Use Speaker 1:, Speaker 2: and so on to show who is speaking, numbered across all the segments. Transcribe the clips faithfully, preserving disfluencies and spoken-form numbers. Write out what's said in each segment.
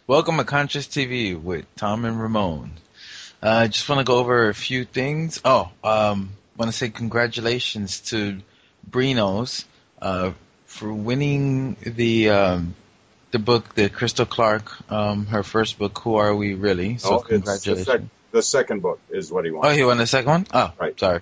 Speaker 1: Welcome to Conscious T V with Tom and Ramon. Uh, I just want to go over a few things. Oh, um, want to say congratulations to Brinos uh, for winning the um, the book, the Crystal Clark, um, her first book, Who Are We Really? So
Speaker 2: Oh, it's the, sec-
Speaker 1: congratulations.
Speaker 2: the second book is what he wants.
Speaker 1: Oh, he won the second one? Oh,
Speaker 2: Right.
Speaker 1: sorry.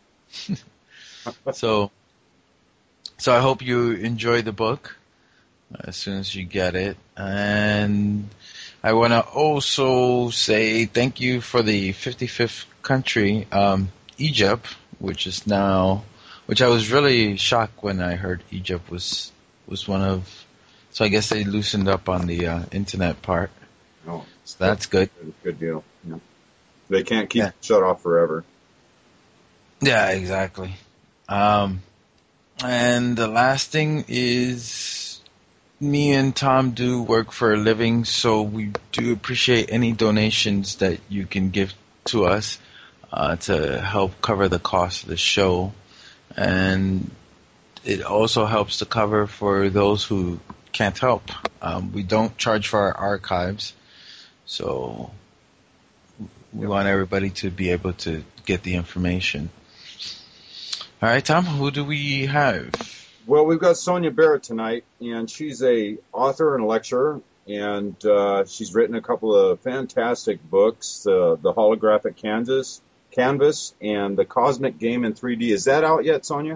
Speaker 1: so, so I hope you enjoy the book as soon as you get it. And I want to also say thank you for the fifty-fifth country, um, Egypt, which is now, which I was really shocked when I heard Egypt was was one of. So I guess they loosened up on the uh, internet part.
Speaker 2: Oh,
Speaker 1: so that's good.
Speaker 2: Good deal. Yeah. They can't keep
Speaker 1: Yeah.
Speaker 2: it shut off forever.
Speaker 1: Yeah, exactly. Um, and the last thing is, me and Tom do work for a living, so we do appreciate any donations that you can give to us uh, to help cover the cost of the show. And it also helps to cover for those who can't help. Um, we don't charge for our archives, so we
Speaker 2: Yep.
Speaker 1: want everybody to be able to get the information. All right, Tom, who do we have?
Speaker 2: Well, we've got Sonia Barrett tonight, and she's a author and lecturer, and uh, she's written a couple of fantastic books, uh, The Holographic Canvas, Canvas, and The Cosmic Game in three D. Is that out yet, Sonia?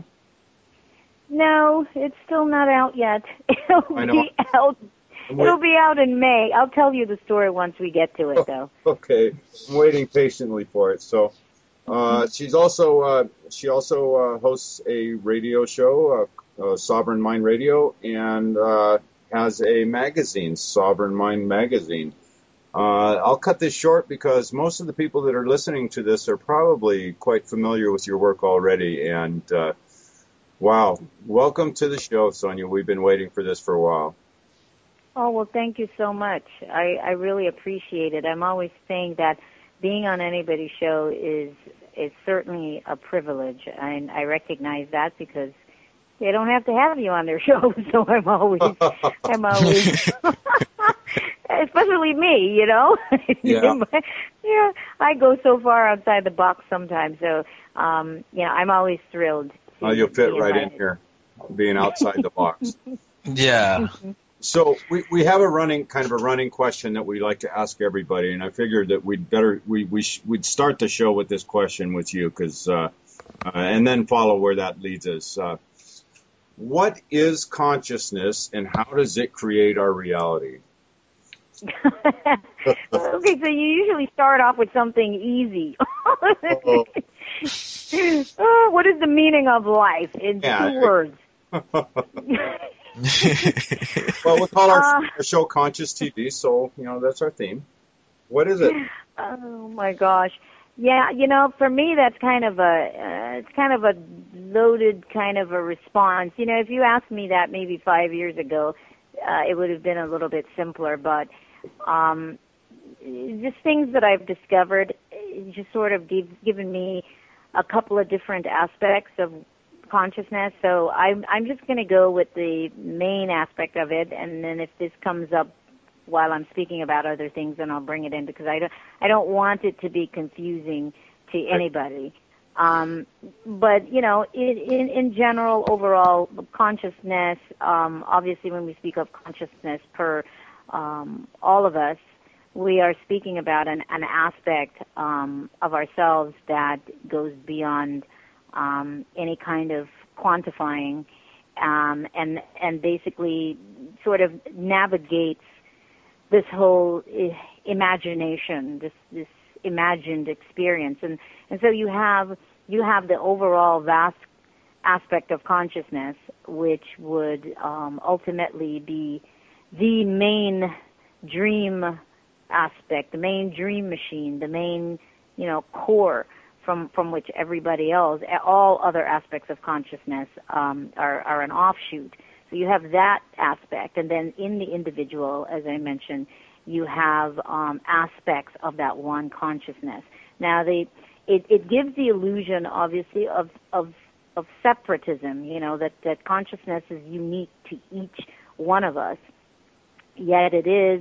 Speaker 3: No, it's still not out yet. It'll
Speaker 2: I know.
Speaker 3: be out.
Speaker 2: I'm
Speaker 3: It'll
Speaker 2: wait-
Speaker 3: be out in May. I'll tell you the story once we get to it, though.
Speaker 2: Okay, I'm waiting patiently for it. So, uh, she's also uh, she also uh, hosts a radio show, uh, uh, Sovereign Mind Radio, and uh, has a magazine, Sovereign Mind Magazine. Uh, I'll cut this short because most of the people that are listening to this are probably quite familiar with your work already. And uh, wow, welcome to the show, Sonia. We've been waiting for this for a while.
Speaker 3: Oh, well, thank you so much. I, I really appreciate it. I'm always saying that being on anybody's show is is certainly a privilege, and I recognize that because they don't have to have you on their show, so I'm always, I'm always, especially me, you know?
Speaker 2: Yeah.
Speaker 3: yeah, I go so far outside the box sometimes, so, um, you know, I'm always thrilled.
Speaker 2: Oh, you'll fit
Speaker 3: be
Speaker 2: right in
Speaker 3: invited.
Speaker 2: here, being outside the box.
Speaker 1: Yeah.
Speaker 2: So we, we have a running kind of a running question that we like to ask everybody, and I figured that we'd better we we sh- we'd start the show with this question with you, because uh, uh, and then follow where that leads us. Uh, what is consciousness, and how does it create our reality?
Speaker 3: Okay, so you usually start off with something easy.
Speaker 2: Uh-oh.
Speaker 3: Oh, what is the meaning of life in
Speaker 2: Yeah.
Speaker 3: two words?
Speaker 2: Well, we call our,
Speaker 3: Uh,
Speaker 2: our show Conscious T V, so you know that's our theme. What is it?
Speaker 3: Oh my gosh. Yeah, you know, for me that's kind of a uh, it's kind of a loaded kind of a response. You know, if you asked me that maybe five years ago, uh, it would have been a little bit simpler. But um, just things that I've discovered, uh, just sort of give, given me a couple of different aspects of consciousness. So I'm I'm just going to go with the main aspect of it, and then if this comes up while I'm speaking about other things, then I'll bring it in, because I don't I don't want it to be confusing to anybody. Um, but you know, in, in in general, overall consciousness. Um, obviously, when we speak of consciousness per um, all of us, we are speaking about an, an aspect um, of ourselves that goes beyond um, any kind of quantifying, um, and and basically sort of navigates this whole uh, imagination, this this imagined experience, and and so you have you have the overall vast aspect of consciousness, which would um, ultimately be the main dream aspect, the main dream machine, the main, you know, core from from which everybody else, all other aspects of consciousness um, are, are an offshoot. So you have that aspect, and then in the individual, as I mentioned, you have um, aspects of that one consciousness. Now, they, it, it gives the illusion, obviously, of, of of separatism, you know, that, that consciousness is unique to each one of us, yet it is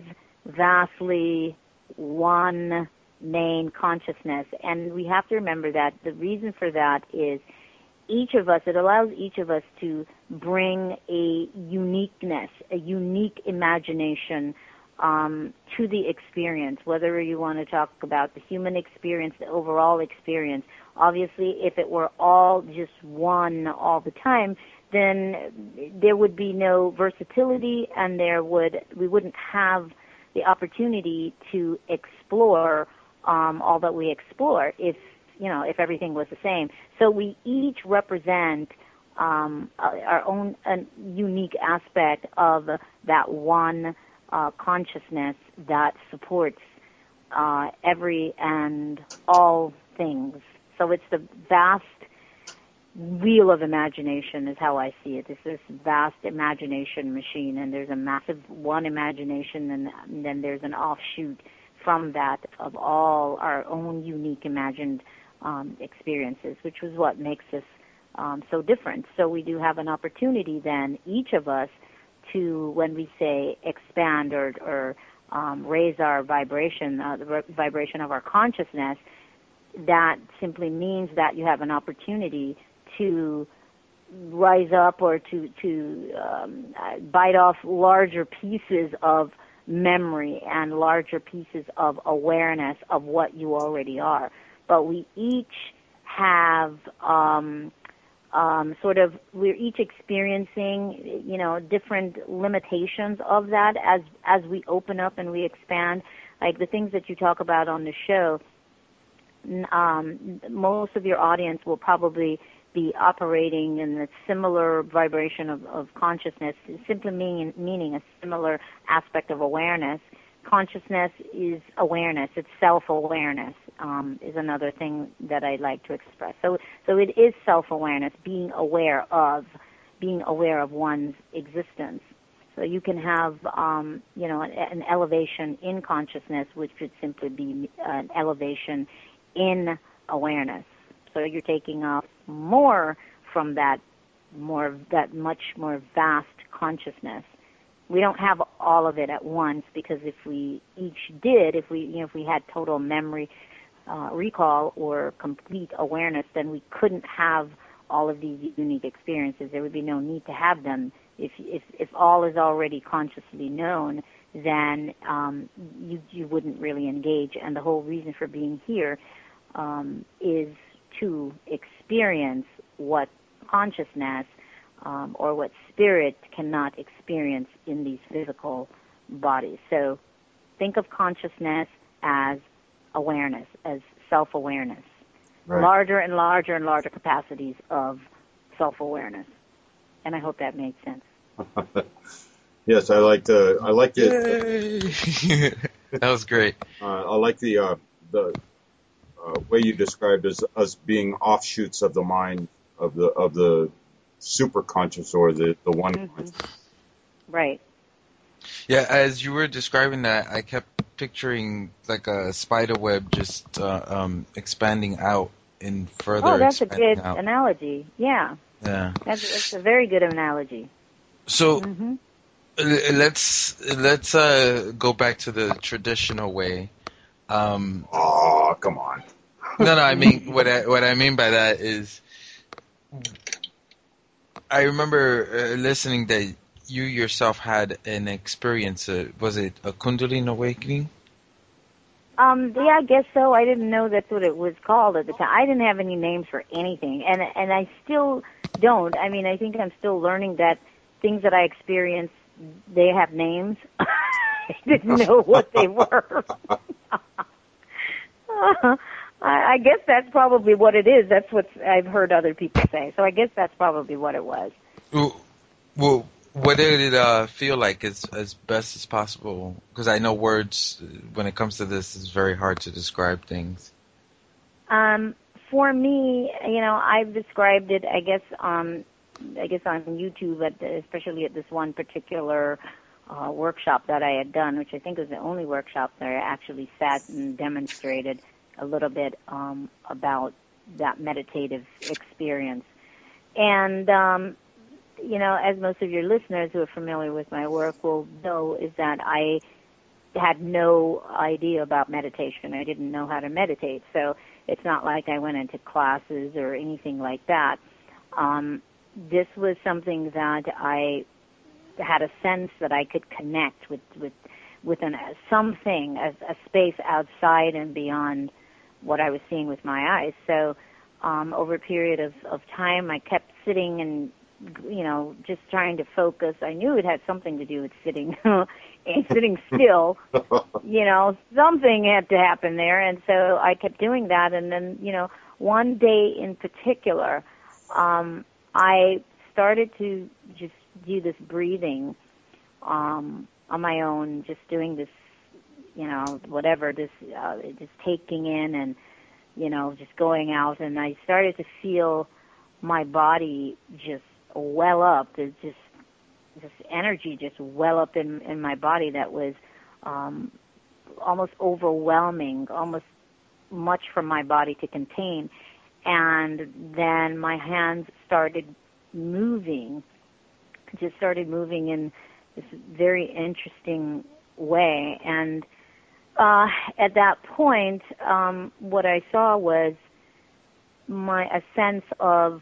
Speaker 3: vastly one main consciousness. And we have to remember that the reason for that is each of us, it allows each of us to bring a uniqueness, a unique imagination um, to the experience, whether you want to talk about the human experience, the overall experience. Obviously, if it were all just one all the time, then there would be no versatility, and there would we wouldn't have the opportunity to explore um, all that we explore if you know if everything was the same. So we each represent um, our own uh, unique aspect of that one uh, consciousness that supports uh, every and all things. So it's the vast wheel of imagination is how I see it. It's this vast imagination machine, and there's a massive one imagination, and, and then there's an offshoot from that of all our own unique imagined um, experiences, which was what makes us um, so different. So we do have an opportunity then, each of us, to, when we say expand or, or um, raise our vibration, uh, the vibration of our consciousness, that simply means that you have an opportunity to rise up or to to um, bite off larger pieces of memory and larger pieces of awareness of what you already are. But we each have um, um, sort of, we're each experiencing, you know, different limitations of that as as we open up and we expand. Like the things that you talk about on the show, um, most of your audience will probably be operating in a similar vibration of, of consciousness, simply mean, meaning a similar aspect of awareness. Consciousness is awareness. It's self-awareness um, is another thing that I like to express. So, so it is self-awareness, being aware of, being aware of one's existence. So you can have, um, you know, an, an elevation in consciousness, which would simply be an elevation in awareness. So you're taking off more from that, more that much more vast consciousness. We don't have all of it at once, because if we each did, if we you know if we had total memory uh, recall or complete awareness, then we couldn't have all of these unique experiences. There would be no need to have them. If if if all is already consciously known, then um, you you wouldn't really engage. And the whole reason for being here um, is to experience what consciousness um, or what spirit cannot experience in these physical bodies. So think of consciousness as awareness, as self-awareness. Right. Larger and larger and larger capacities of self-awareness. And I hope that made sense.
Speaker 2: Yes, I like the I like it.
Speaker 1: That was great.
Speaker 2: Uh, I like the uh, the Uh, way you described as us being offshoots of the mind of the of the superconscious or the the one.
Speaker 3: Mm-hmm. Right.
Speaker 1: Yeah, as you were describing that, I kept picturing like a spider web just uh, um, expanding out and further.
Speaker 3: Oh, that's a good
Speaker 1: out.
Speaker 3: analogy. Yeah.
Speaker 1: Yeah.
Speaker 3: That's, that's a very good analogy.
Speaker 1: So
Speaker 3: mm-hmm.
Speaker 1: let's let's uh, go back to the traditional way. Um,
Speaker 2: oh, come on.
Speaker 1: No, no. I mean, what I what I mean by that is, I remember uh, listening that you yourself had an experience. Uh, was it a Kundalini awakening?
Speaker 3: Um, yeah, I guess so. I didn't know that's what it was called at the time. I didn't have any names for anything, and and I still don't. I mean, I think I'm still learning that things that I experience, they have names. I didn't know what they were. uh, I, I guess that's probably what it is. That's what I've heard other people say. So I guess that's probably what it was.
Speaker 1: Well, well what did it uh, feel like as as best as possible? Because I know words, when it comes to this, is very hard to describe things.
Speaker 3: Um, for me, you know, I've described it, I guess, um, I guess on YouTube, at the, especially at this one particular uh, workshop that I had done, which I think was the only workshop that I actually sat and demonstrated a little bit um, about that meditative experience. And, um, you know, as most of your listeners who are familiar with my work will know, is that I had no idea about meditation. I didn't know how to meditate, so it's not like I went into classes or anything like that. Um, this was something that I had a sense that I could connect with with with an, something, a, a space outside and beyond what I was seeing with my eyes. So um, over a period of, of time, I kept sitting and, you know, just trying to focus. I knew it had something to do with sitting and sitting still. You know, something had to happen there. And so I kept doing that. And then, you know, one day in particular, um, I started to just do this breathing um, on my own, just doing this, you know, whatever, this, uh, just taking in and, you know, just going out. And I started to feel my body just well up. There's just this energy just well up in, in my body that was um, almost overwhelming, almost much for my body to contain. And then my hands started moving, just started moving in this very interesting way. And uh, at that point, um, what I saw was my a sense of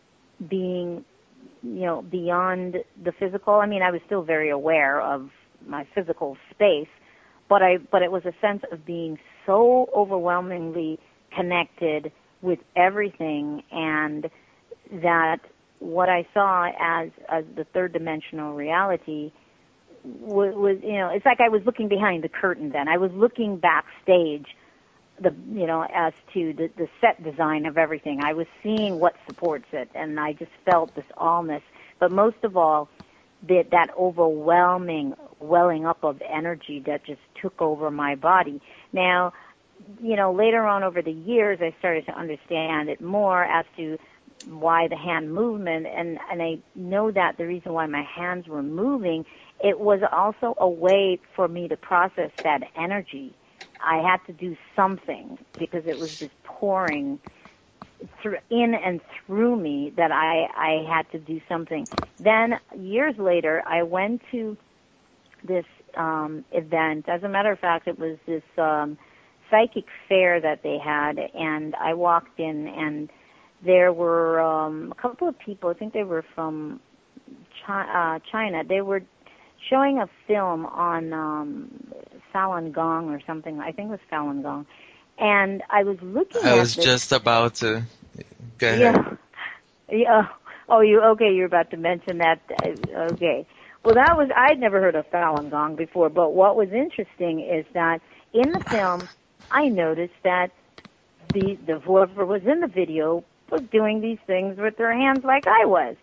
Speaker 3: being, you know, beyond the physical. I mean, I was still very aware of my physical space, but I but it was a sense of being so overwhelmingly connected with everything, and that what I saw as, as the third dimensional reality was, was, you know, it's like I was looking behind the curtain then. I was looking backstage, the you know, as to the, the set design of everything. I was seeing what supports it, and I just felt this allness. But most of all, that, that overwhelming welling up of energy that just took over my body. Now, you know, later on over the years, I started to understand it more as to why the hand movement, and, and I know that the reason why my hands were moving, it was also a way for me to process that energy. I had to do something because it was just pouring through, in and through me, that I, I had to do something. Then years later, I went to this um, event. As a matter of fact, it was this um, psychic fair that they had, and I walked in, and there were um, a couple of people. I think they were from China. Uh, China. They were showing a film on um, Falun Gong or something. I think it was Falun Gong. And I was looking
Speaker 1: I
Speaker 3: at
Speaker 1: was
Speaker 3: this.
Speaker 1: just about to. Go ahead.
Speaker 3: Yeah. Yeah. Oh, you okay? You're about to mention that. Okay. Well, that was I'd never heard of Falun Gong before. But what was interesting is that in the film, I noticed that the the whoever was in the video was doing these things with their hands like I was.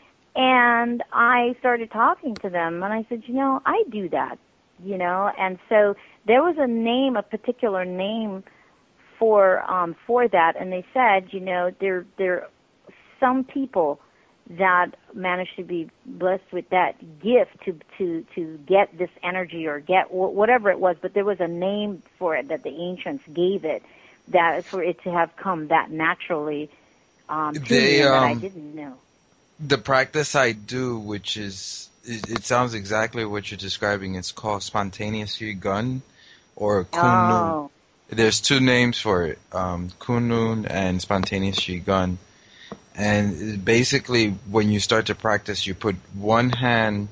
Speaker 3: And I started talking to them, and I said, you know, I do that, you know. And so there was a name, a particular name for um, for that, and they said, you know, there there are some people that manage to be blessed with that gift to to to get this energy or get wh- whatever it was, but there was a name for it that the ancients gave it, that for it to have come that naturally um, to
Speaker 1: They,
Speaker 3: me, and that I
Speaker 1: um,
Speaker 3: didn't know.
Speaker 1: The practice I do, which is, it, it sounds exactly what you're describing. It's called spontaneous Gun or Kunlun.
Speaker 3: Oh.
Speaker 1: There's two names for it, um, Kunlun and spontaneous Gun. And basically, when you start to practice, you put one hand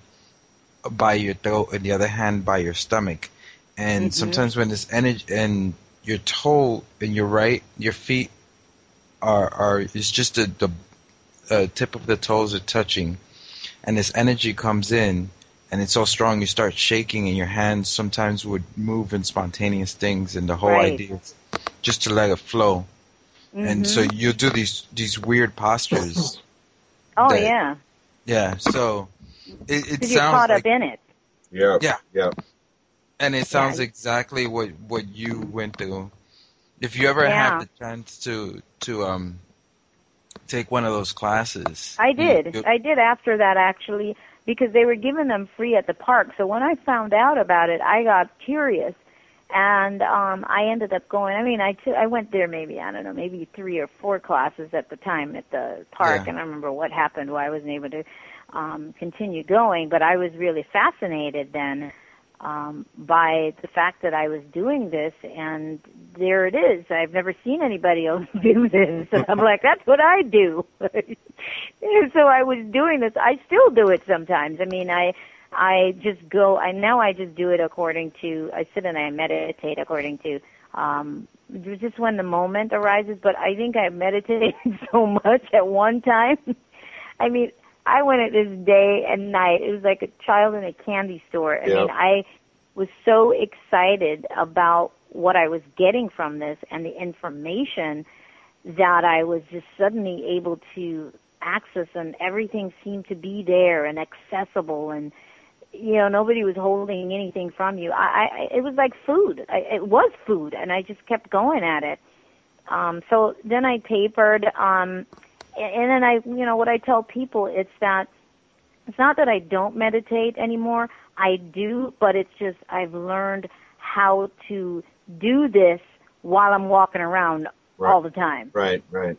Speaker 1: by your throat and the other hand by your stomach. And
Speaker 3: Mm-hmm.
Speaker 1: sometimes when this energy, and your toe and your right, your feet are, are it's just the, the uh, tip of the toes are touching. And this energy comes in, and it's so strong you start shaking, and your hands sometimes would move in spontaneous things, and the whole
Speaker 3: Right.
Speaker 1: idea is just to let it flow.
Speaker 3: Mm-hmm.
Speaker 1: And so you do these these weird postures.
Speaker 3: Oh,
Speaker 1: that-
Speaker 3: yeah.
Speaker 1: Yeah, so it, it
Speaker 3: Because you're
Speaker 1: sounds
Speaker 3: caught
Speaker 1: like,
Speaker 3: up in it.
Speaker 2: Yeah.
Speaker 1: Yeah.
Speaker 2: Yeah.
Speaker 1: and it sounds
Speaker 3: Yeah.
Speaker 1: exactly what what you went through. If you ever
Speaker 3: Yeah.
Speaker 1: have the chance to to um take one of those classes,
Speaker 3: I
Speaker 1: you-
Speaker 3: did.
Speaker 1: you-
Speaker 3: I did after that, actually, because they were giving them free at the park. So when I found out about it, I got curious, and um, I ended up going. I mean, I took, I went there maybe, I don't know, maybe three or four classes at the time at the park,
Speaker 1: Yeah.
Speaker 3: and I remember what happened, why I wasn't able to um, continue going, but I was really fascinated then um, by the fact that I was doing this, and there it is. I've never seen anybody else do this, and I'm like, that's what I do. And so I was doing this. I still do it sometimes. I mean, I I just go. I now I just do it according to. I sit and I meditate according to. Um, just when the moment arises. But I think I meditated so much at one time. I mean, I went at this day and night. It was like a child in a candy store. I
Speaker 2: Yep.
Speaker 3: mean, I was so excited about what I was getting from this and the information that I was just suddenly able to access, and everything seemed to be there and accessible, and you know, nobody was holding anything from you. I, I it was like food. I, it was food, and I just kept going at it. Um, so then I tapered, um, and then I, you know, what I tell people, it's that it's not that I don't meditate anymore. I do, but it's just I've learned how to do this while I'm walking around
Speaker 2: Right.
Speaker 3: all the time.
Speaker 2: Right, right.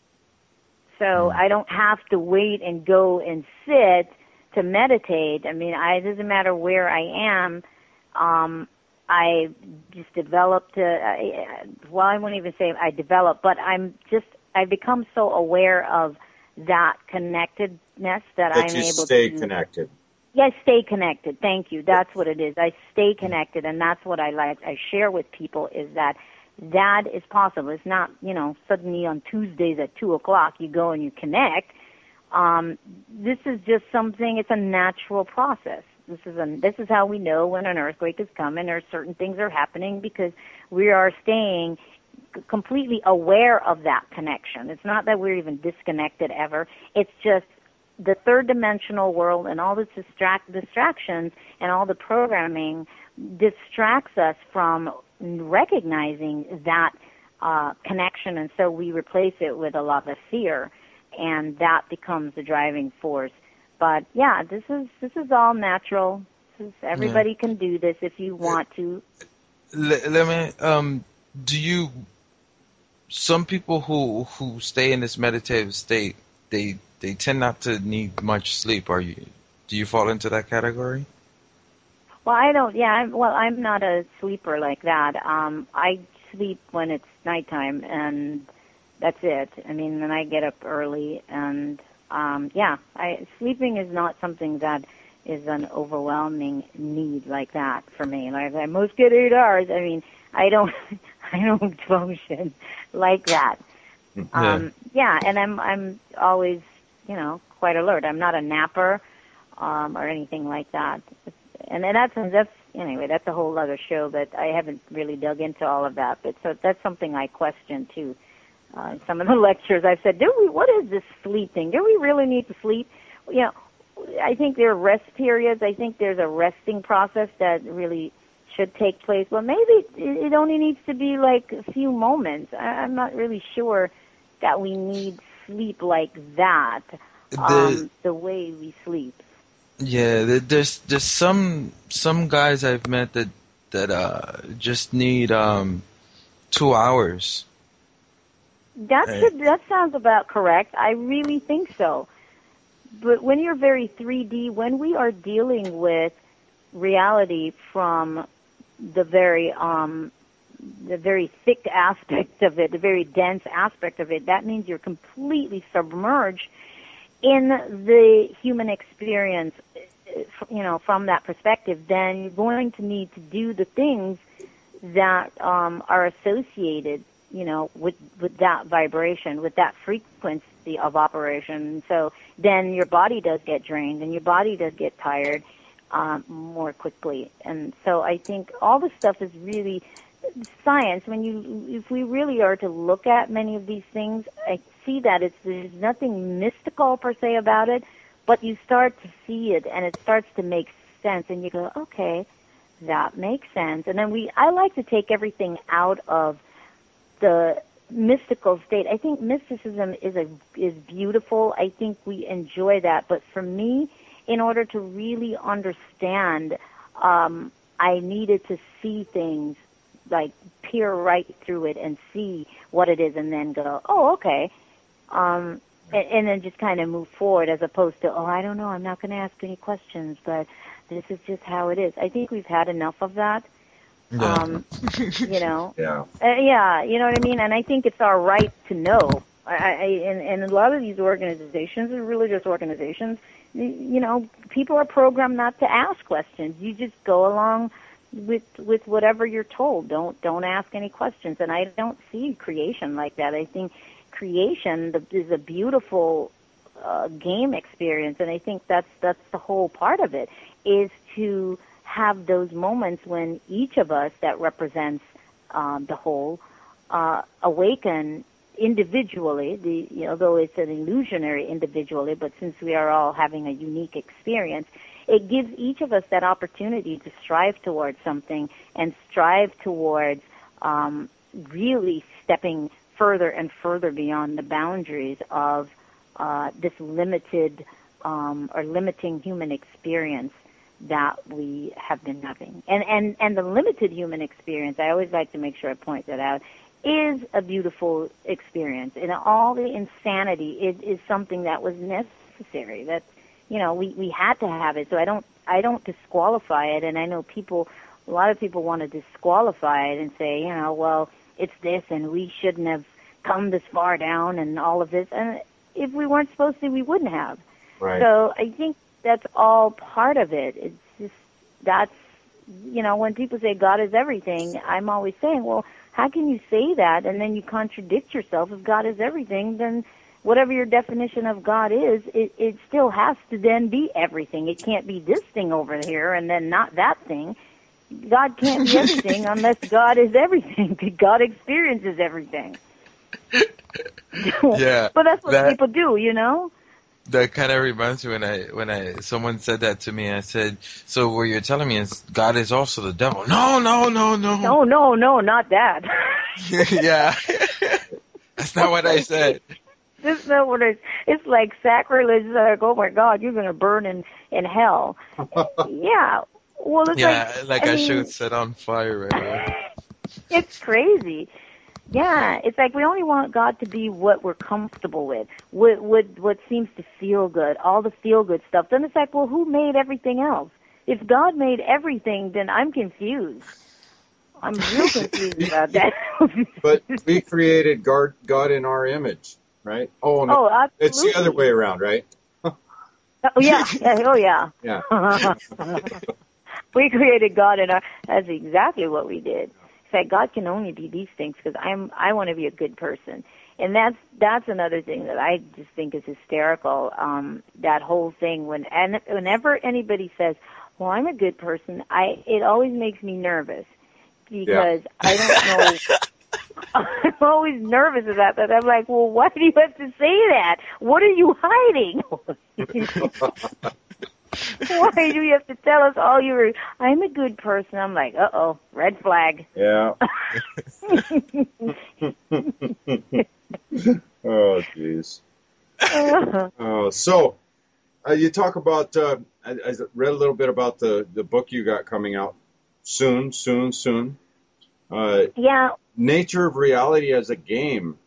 Speaker 3: So
Speaker 2: Mm.
Speaker 3: I don't have to wait and go and sit to meditate. I mean, I, it doesn't matter where I am. Um, I just developed, uh, I, well, I won't even say I developed, but I'm just, I've become so aware of that connectedness that,
Speaker 2: That
Speaker 3: I'm
Speaker 2: you
Speaker 3: able
Speaker 2: stay
Speaker 3: to.
Speaker 2: connected.
Speaker 3: Yeah, stay connected. Thank you. That's what it is. I stay connected, and that's what I like. I share with people is that that is possible. It's not, you know, suddenly on Tuesdays at two o'clock you go and you connect. Um, this is just something. It's a natural process. This is a, this is how we know when an earthquake is coming or certain things are happening, because we are staying c- completely aware of that connection. It's not that we're even disconnected ever. It's just the third dimensional world and all the distract, distractions and all the programming distracts us from recognizing that uh, connection, and so we replace it with a lot of fear, and that becomes the driving force. But yeah, this is this is all natural. This is, everybody can do this if you want to.
Speaker 1: Let, let me. Um, do you? Some people who who stay in this meditative state, they they tend not to need much sleep. Are you? Do you fall into that category?
Speaker 3: Well, I don't. Yeah, I'm, well, I'm not a sleeper like that. Um, I sleep when it's nighttime, and that's it. I mean, then I get up early, and um, yeah, I, sleeping is not something that is an overwhelming need like that for me. Like I must get eight hours. I mean, I don't, I don't function like that.
Speaker 1: Yeah.
Speaker 3: Um, yeah, and I'm I'm always, you know, quite alert. I'm not a napper um, or anything like that. And then that's that's anyway. That's a whole other show. But I haven't really dug into all of that. But so that's something I question too. Uh, in some of the lectures I've said, do we? What is this sleep thing? Do we really need to sleep? You know, I think there are rest periods. I think there's a resting process that really should take place. Well, maybe it, it only needs to be like a few moments. I, I'm not really sure that we need sleep like that. Um,
Speaker 1: The-
Speaker 3: the way we sleep.
Speaker 1: Yeah, there- there's there's some some guys I've met that that uh just need um two hours.
Speaker 3: That
Speaker 1: Right.
Speaker 3: should, that sounds about correct. I really think so. But when you're very three D, when we are dealing with reality from the very um, the very thick aspect of it, the very dense aspect of it, that means you're completely submerged in the human experience, you know, from that perspective. Then you're going to need to do the things that um, are associated, you know, with with that vibration, with that frequency of operation. So then your body does get drained, and your body does get tired um, more quickly. And so I think all this stuff is really science. When you, if we really are to look at many of these things, I see that it's there's nothing mystical per se about it, but you start to see it, and it starts to make sense, and you go, okay, that makes sense. And then we, I like to take everything out of the mystical state. I think mysticism is a is beautiful. I think we enjoy that. But for me, in order to really understand, um, I needed to see things, like peer right through it and see what it is, and then go, oh, okay. Um, and, and then just kind of move forward as opposed to, oh, I don't know, I'm not going to ask any questions, but this is just how it is. I think we've had enough of that.
Speaker 1: Yeah.
Speaker 3: Um, you know,
Speaker 2: Yeah.
Speaker 3: uh, yeah, you know what I mean? And I think it's our right to know. I, I, and, and a lot of these organizations, religious organizations, you, you know, people are programmed not to ask questions. You just go along with with whatever you're told. Don't don't ask any questions. And I don't see creation like that. I think creation is a beautiful uh, game experience, and I think that's that's the whole part of it, is to have those moments when each of us that represents um, the whole uh, awaken individually, the, you know, though it's an illusionary individually, but since we are all having a unique experience, it gives each of us that opportunity to strive towards something and strive towards um, really stepping further and further beyond the boundaries of uh, this limited um, or limiting human experience that we have been having. And, and, and the limited human experience, I always like to make sure I point that out, is a beautiful experience. And all the insanity is, is something that was necessary. That, you know, we, we had to have it. So I don't I don't disqualify it. And I know people, a lot of people want to disqualify it and say, you know, well, it's this and we shouldn't have come this far down and all of this. And if we weren't supposed to, we wouldn't have.
Speaker 2: Right.
Speaker 3: So I think that's all part of it. It's just, that's, you know, when people say God is everything, I'm always saying, well, how can you say that and then you contradict yourself? If God is everything, then whatever your definition of God is, it, it still has to then be everything. It can't be this thing over here and then not that thing. God can't be everything unless God is everything. God experiences everything.
Speaker 1: Yeah.
Speaker 3: But that's what
Speaker 1: that,
Speaker 3: people do, you know?
Speaker 1: That kind of reminds me when I when I someone said that to me. I said, "So what you're telling me is God is also the devil?" No, no, no, no.
Speaker 3: No, no, no, not that.
Speaker 1: Yeah, that's not what I said.
Speaker 3: That's not what it's. It's like sacrilege. Like, oh my God, you're gonna burn in in hell. Yeah. Well, it's
Speaker 1: Yeah,
Speaker 3: like,
Speaker 1: like
Speaker 3: I,
Speaker 1: I
Speaker 3: mean,
Speaker 1: should set on fire right away.
Speaker 3: It's crazy. Yeah, it's like we only want God to be what we're comfortable with, what what what seems to feel good, all the feel good stuff. Then it's like, well, who made everything else? If God made everything, then I'm confused. I'm real confused about that.
Speaker 2: But we created God, God in our image, right? Oh, no,
Speaker 3: oh, absolutely.
Speaker 2: it's the other way around, right?
Speaker 3: Oh yeah, yeah, oh yeah.
Speaker 2: Yeah.
Speaker 3: We created God in our. That's exactly what we did. In fact, God can only be these things because I'm. I want to be a good person, and that's that's another thing that I just think is hysterical. Um, that whole thing when and whenever anybody says, "Well, I'm a good person," I it always makes me nervous because yeah. I don't know. I'm always nervous of that, but I'm like, well, why do you have to say that? What are you hiding? Why do you have to tell us all you were, I'm a good person? I'm like, uh-oh, red flag.
Speaker 2: Yeah. Oh, jeez. Uh, so, uh, you talk about, uh, I, I read a little bit about the, the book you got coming out soon, soon, soon. Uh,
Speaker 3: yeah.
Speaker 2: Nature of Reality as a Game.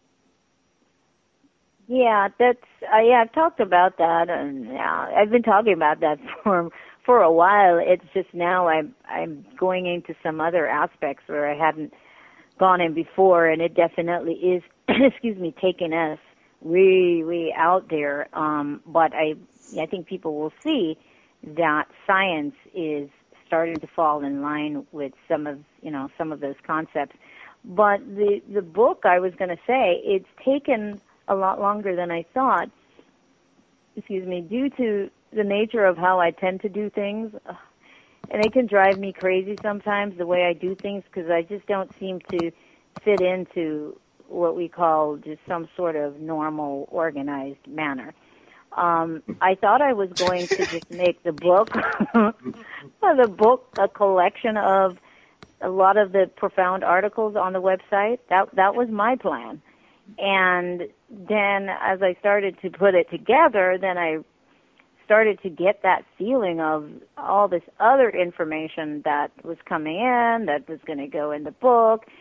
Speaker 3: Yeah, that's uh, yeah. I've talked about that, and yeah, I've been talking about that for for a while. It's just now I'm I'm going into some other aspects where I hadn't gone in before, and it definitely is. excuse me, taking us way way out there. Um, but I I think people will see that science is starting to fall in line with some of you know some of those concepts. But the the book, I was going to say, it's taken a lot longer than I thought, excuse me, due to the nature of how I tend to do things. And it can drive me crazy sometimes, the way I do things, because I just don't seem to fit into what we call just some sort of normal, organized manner. Um, I thought I was going to just make the book, the book, a collection of a lot of the profound articles on the website. That that was my plan. And then as I started to put it together, then I started to get that feeling of all this other information that was coming in, that was going to go in the book.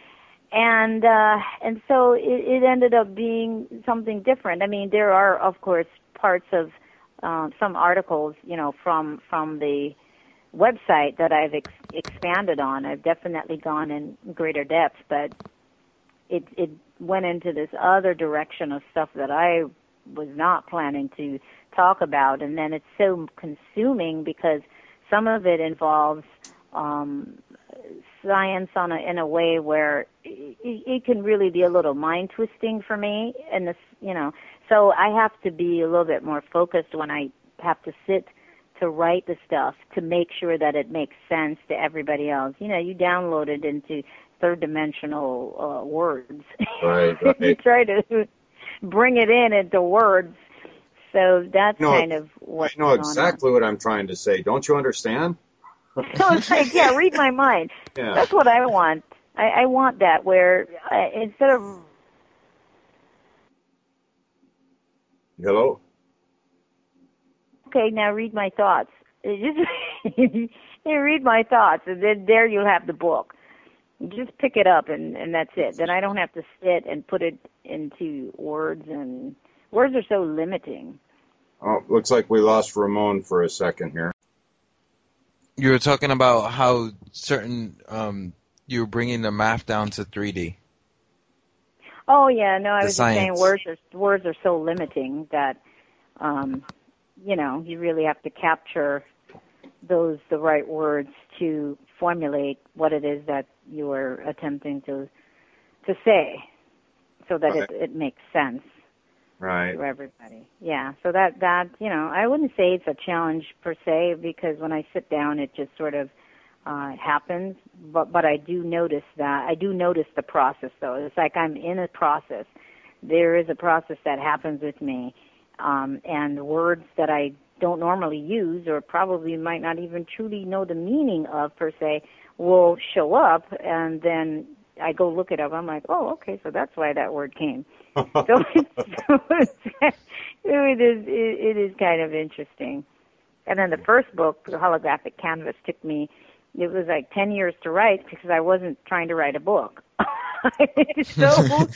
Speaker 3: and uh, and so it, it ended up being something different. I mean, there are of course parts of uh, some articles, you know, from from the website that I've ex- expanded on. I've definitely gone in greater depth, but it it went into this other direction of stuff that I was not planning to talk about, and then it's so consuming because some of it involves um, science on a, in a way where it, it can really be a little mind twisting for me, and this, you know, so I have to be a little bit more focused when I have to sit to write the stuff to make sure that it makes sense to everybody else. You know, you download it into third dimensional uh, words.
Speaker 2: Right, right.
Speaker 3: You try to bring it in into words. So that's
Speaker 2: No,
Speaker 3: kind of what
Speaker 2: I know exactly what I'm trying to say. Don't you understand?
Speaker 3: So it's like, yeah, read my mind.
Speaker 2: Yeah.
Speaker 3: That's what I want. I, I want that where uh, instead of
Speaker 2: Hello?
Speaker 3: okay, now read my thoughts. It just you read my thoughts, and then there you'll have the book. You just pick it up, and, and that's it. Then I don't have to sit and put it into words, and words are so limiting.
Speaker 2: Oh, looks like we lost Ramon for a second here.
Speaker 1: You were talking about how certain um, you were bringing the math down to three D.
Speaker 3: Oh yeah, no, I
Speaker 1: The
Speaker 3: was just saying
Speaker 1: science.
Speaker 3: words are words are so limiting that um, you know you really have to capture those the right words to formulate what it is that you are attempting to to say, so that
Speaker 2: Right.
Speaker 3: it it makes sense
Speaker 2: Right.
Speaker 3: to everybody. Yeah, so that that you know I wouldn't say it's a challenge per se, because when I sit down it just sort of uh, happens. But but I do notice that I do notice the process though. It's like I'm in a process. There is a process that happens with me, um, and words that I don't normally use or probably might not even truly know the meaning of per se will show up, and then I go look it up. I'm like, oh, okay, so that's why that word came. so, it's, so it's, it is it, it is kind of interesting. And then the first book, The Holographic Canvas, took me, it was like ten years to write because I wasn't trying to write a book. so, uh,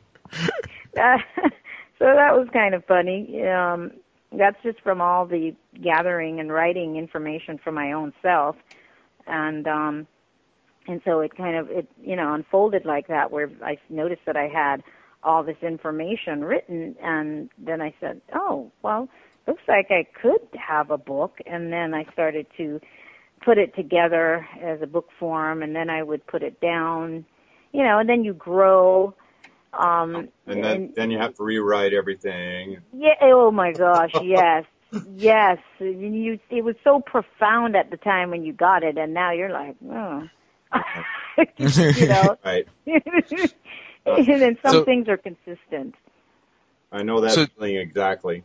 Speaker 3: so that was kind of funny. Um, that's just from all the gathering and writing information for my own self. And um, and so it kind of, it you know, unfolded like that, where I noticed that I had all this information written, and then I said, oh, well, looks like I could have a book. And then I started to put it together as a book form, and then I would put it down, you know, and then you grow. Um,
Speaker 2: And then,
Speaker 3: and,
Speaker 2: then you have to rewrite everything.
Speaker 3: yeah, oh my gosh, yes, yes. You, it was so profound at the time when you got it, and now you're like, oh. you know.
Speaker 2: Right.
Speaker 3: And then some
Speaker 1: So-
Speaker 3: things are consistent.
Speaker 2: I know that
Speaker 1: So-
Speaker 2: feeling exactly.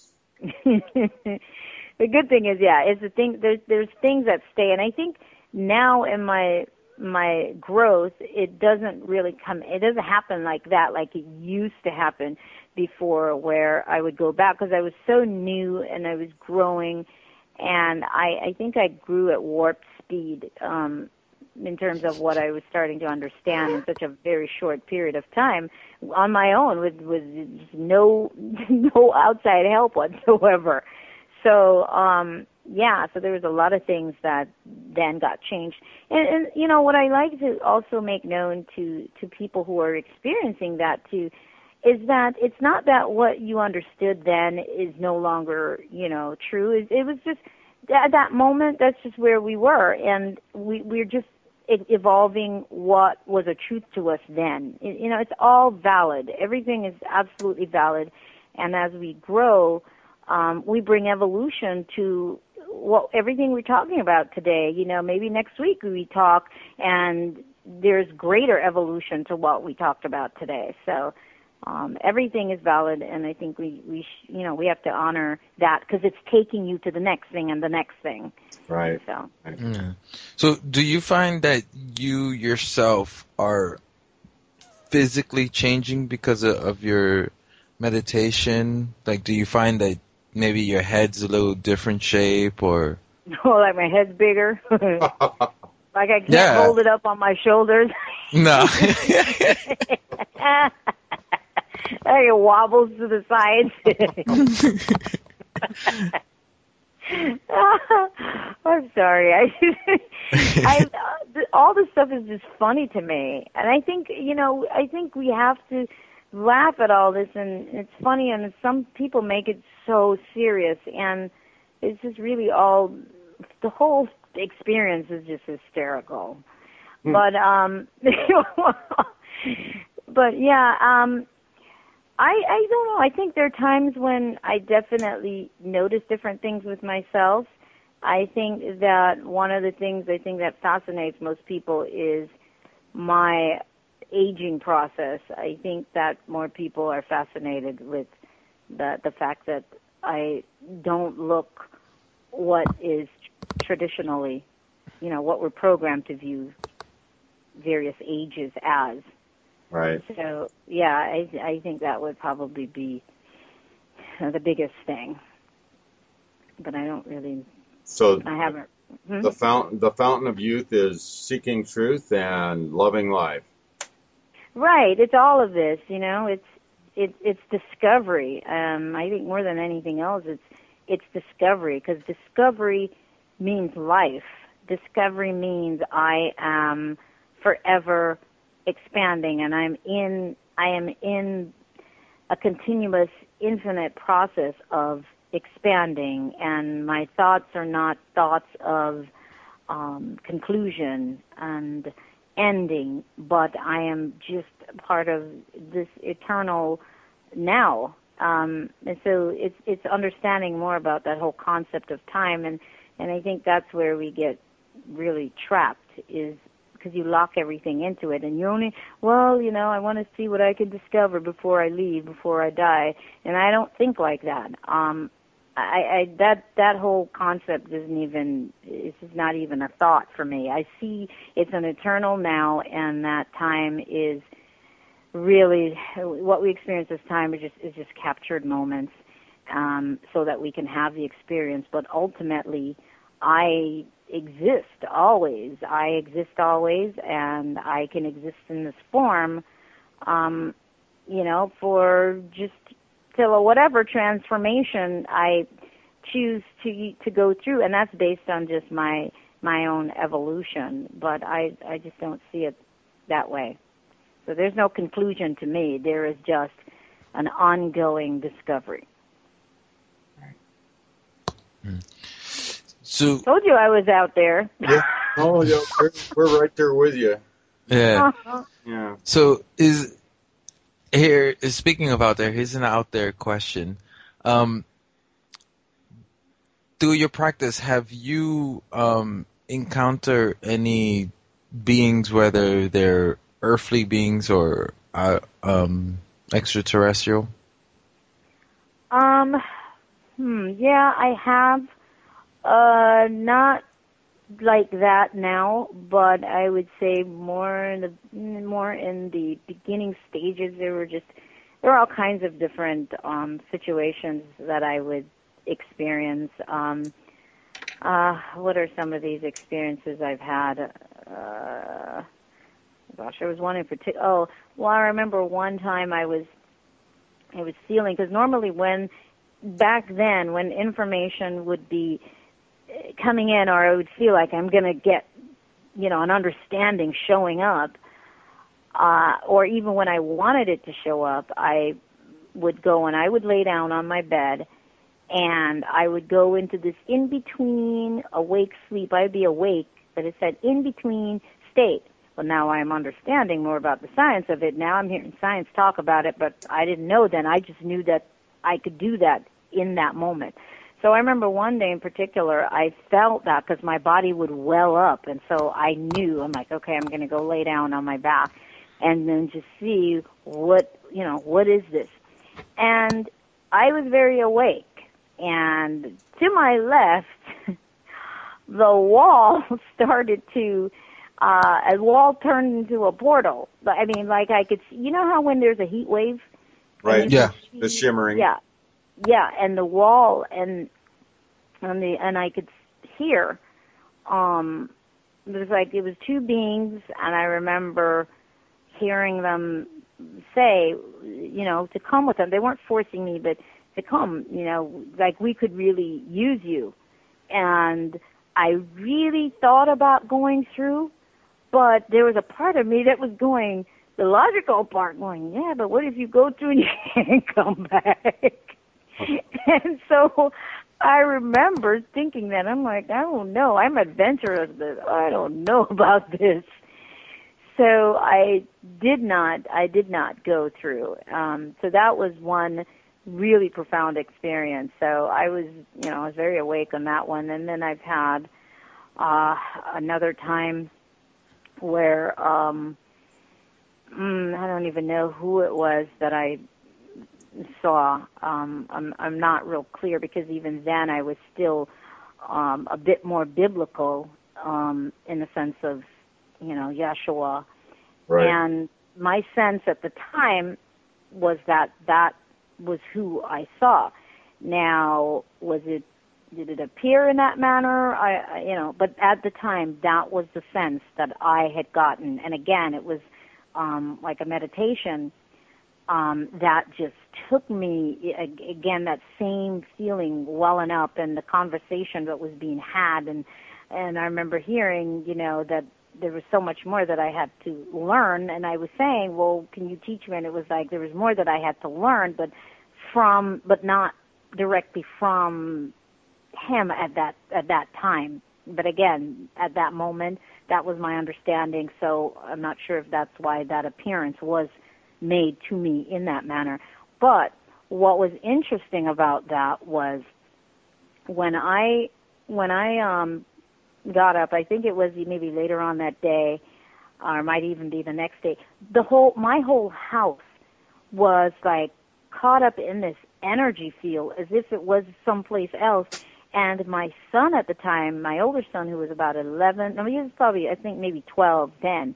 Speaker 3: The good thing is, yeah, is the thing. There's there's things that stay, and I think now in my my growth, it doesn't really come. It doesn't happen like that, like it used to happen before, where I would go back because I was so new and I was growing, and I I think I grew at warp speed. Um, in terms of what I was starting to understand in such a very short period of time on my own with, with no, no outside help whatsoever. So, um, yeah, so there was a lot of things that then got changed. And, and, you know, what I like to also make known to, to people who are experiencing that too is that it's not that what you understood then is no longer, you know, true. It, it was just, at that moment, that's just where we were. And we, we're just evolving what was a truth to us then. It, you know, it's all valid. Everything is absolutely valid. And as we grow, um, we bring evolution to what everything we're talking about today. You know, maybe next week we talk and there's greater evolution to what we talked about today. So um, everything is valid, and I think we, we sh- you know, we have to honor that because it's taking you to the next thing and the next thing.
Speaker 2: Right.
Speaker 3: So.
Speaker 1: Yeah. So do you find that you yourself are physically changing because of, of your meditation? Like, do you find that maybe your head's a little different shape, or?
Speaker 3: Oh, like my head's bigger. Like I can't
Speaker 1: Yeah.
Speaker 3: hold it up on my shoulders.
Speaker 1: No.
Speaker 3: It wobbles to the sides. I'm sorry. I, I, uh, all this stuff is just funny to me, and I think you know. I think we have to laugh at all this, and it's funny. And some people make it so serious, and it's just really all. The whole experience is just hysterical. Hmm. But um, but yeah. Um, I, I don't know. I think there are times when I definitely notice different things with myself. I think that one of the things I think that fascinates most people is my aging process. I think that more people are fascinated with the the fact that I don't look what is traditionally, you know, what we're programmed to view various ages as.
Speaker 2: Right.
Speaker 3: So, yeah, I I think that would probably be the biggest thing. But I don't really.
Speaker 2: So
Speaker 3: I haven't. Hmm?
Speaker 2: The fountain, the fountain of youth is seeking truth and loving life.
Speaker 3: Right. It's all of this. You know, it's it's it's discovery. Um, I think more than anything else, it's it's discovery, because discovery means life. Discovery means I am forever expanding, and I'm in I am in a continuous, infinite process of expanding, and my thoughts are not thoughts of um, conclusion and ending, but I am just part of this eternal now. Um, and so it's it's understanding more about that whole concept of time, and and I think that's where we get really trapped, is because you lock everything into it, and you only, well, you know, I want to see what I can discover before I leave, before I die, and I don't think like that. Um, I, I that that whole concept isn't even, it's just not even a thought for me. I see it's an eternal now, and that time is really what we experience as time is just is just captured moments, um, so that we can have the experience. But ultimately, I exist always. I exist always, and I can exist in this form, um, you know, for just till whatever transformation I choose to to go through, and that's based on just my my own evolution. But I I just don't see it that way. So there's no conclusion to me. There is just an ongoing discovery.
Speaker 1: Hmm. So,
Speaker 3: told you I was out there.
Speaker 2: Yeah. Oh, yeah, we're, we're right there with you.
Speaker 1: Yeah.
Speaker 3: Uh-huh.
Speaker 2: Yeah.
Speaker 1: So is here is speaking of out there. Here's an out there question. Um, through your practice, have you um, encountered any beings, whether they're earthly beings or uh, um, extraterrestrial?
Speaker 3: Um. Hmm. Yeah, I have. Uh, not like that now, but I would say more in the more in the beginning stages. There were just there were all kinds of different um, situations that I would experience. Um, uh, what are some of these experiences I've had? Uh, gosh, there was one in particular. Oh, well, I remember one time I was I was feeling, because normally when back then when information would be coming in, or I would feel like I'm going to get, you know, an understanding showing up, uh, or even when I wanted it to show up, I would go and I would lay down on my bed, and I would go into this in-between awake sleep. I'd be awake, but it said in-between state. Well, now I'm understanding more about the science of it. Now I'm hearing science talk about it, but I didn't know then. I just knew that I could do that in that moment. So I remember one day in particular, I felt that because my body would well up, and so I knew, I'm like, okay, I'm going to go lay down on my back and then just see what, you know, what is this? And I was very awake, and to my left, the wall started to, uh, a wall turned into a portal. I mean, like I could see, you know how when there's a heat wave?
Speaker 2: Right.
Speaker 1: Yeah.
Speaker 2: See, the shimmering.
Speaker 3: Yeah. Yeah, and the wall, and and the and I could hear. Um, it was like it was two beings, and I remember hearing them say, you know, to come with them. They weren't forcing me, but to come, you know, like we could really use you. And I really thought about going through, but there was a part of me that was going, the logical part going, yeah, but what if you go through and you can't come back? And so I remember thinking that. I'm like, I don't know. I'm adventurous, but I don't know about this. So I did not, I did not go through. Um, so that was one really profound experience. So I was, you know, I was very awake on that one. And then I've had uh, another time where um, mm, I don't even know who it was that I saw. Um, I'm, I'm not real clear because even then I was still um, a bit more biblical um, in the sense of, you know, Yeshua.
Speaker 2: Right.
Speaker 3: And my sense at the time was that that was who I saw. Now, was it, did it appear in that manner? I, I, you know, but at the time, that was the sense that I had gotten. And again, it was um, like a meditation um, that just took me, again, that same feeling welling up and the conversation that was being had. And, and I remember hearing, you know, that there was so much more that I had to learn, and I was saying, well, can you teach me? And it was like there was more that I had to learn, but from, but not directly from him at that at that time. But again, at that moment, that was my understanding. So I'm not sure if that's why that appearance was made to me in that manner. But what was interesting about that was when I when I um. got up, I think it was maybe later on that day, or might even be the next day. The whole, my whole house was like caught up in this energy field as if it was someplace else. And my son at the time, my older son, who was about eleven, I mean, he was probably, I think, maybe twelve then.